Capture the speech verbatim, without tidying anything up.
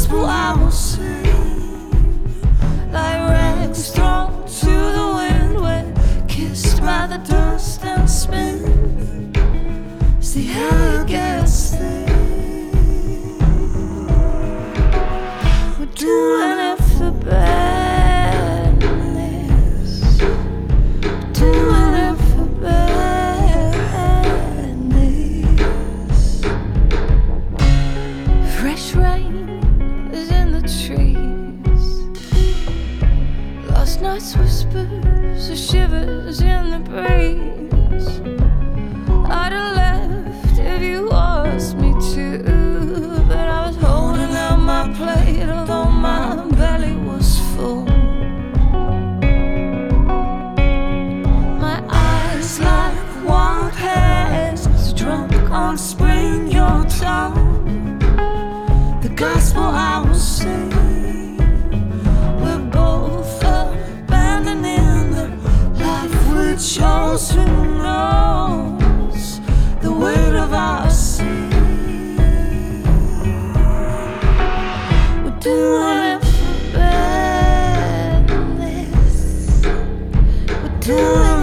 gospel I will sing, like rags thrown to the wind, when kissed by the dust and spin. See how it gets thick. We're doing it for badness, doing it for badness. Fresh rain is in the trees, last night's whispers are shivers in the breeze. I'd have left if you asked me to, but I was holding out my plate although my belly was full. My eyes like wild hares, drunk on spring your tongue. The gospel I will sing, we're both abandoning the life we chose. Who knows the weight of our sin? We're doing it for badness, we're doing